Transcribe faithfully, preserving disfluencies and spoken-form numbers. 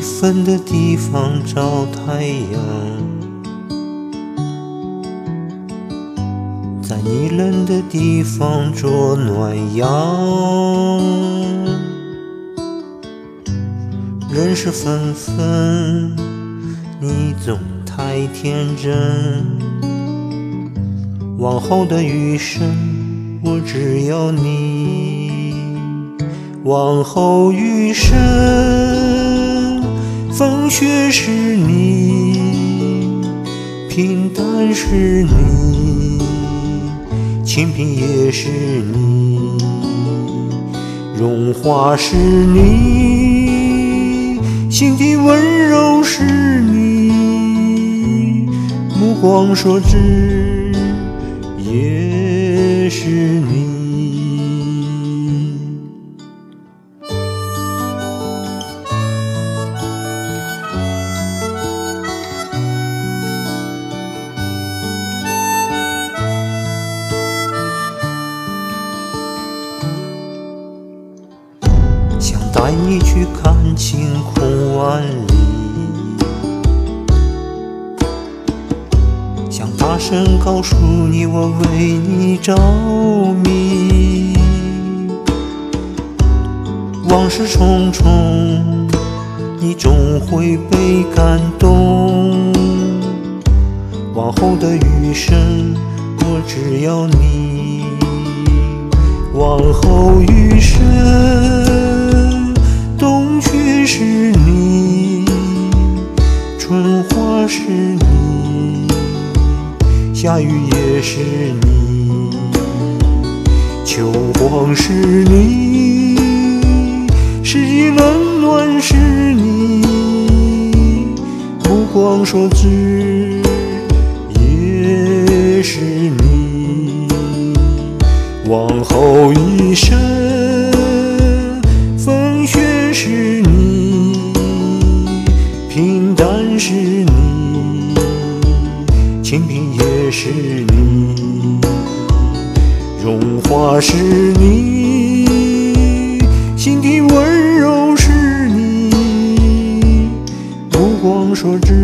分的地方找太阳，在你冷的地方捉暖阳。人事纷纷，你总太天真。往后的余生，我只要你。往后余生，风雪是你，平淡是你，清贫也是你，荣华是你，心底温柔是你，目光所至也是你。想带你去看晴空万里，想大声告诉你我为你着迷。往事重重，你终会被感动。往后的余生，我只要你。往后余生，冬雪是你，春花是你，下雨也是你，秋黄是你，四季冷暖是你，目光所至也是你。往后余生，风雪是你，平淡是你，清贫也是你，荣华是你，心底温柔是你，目光所至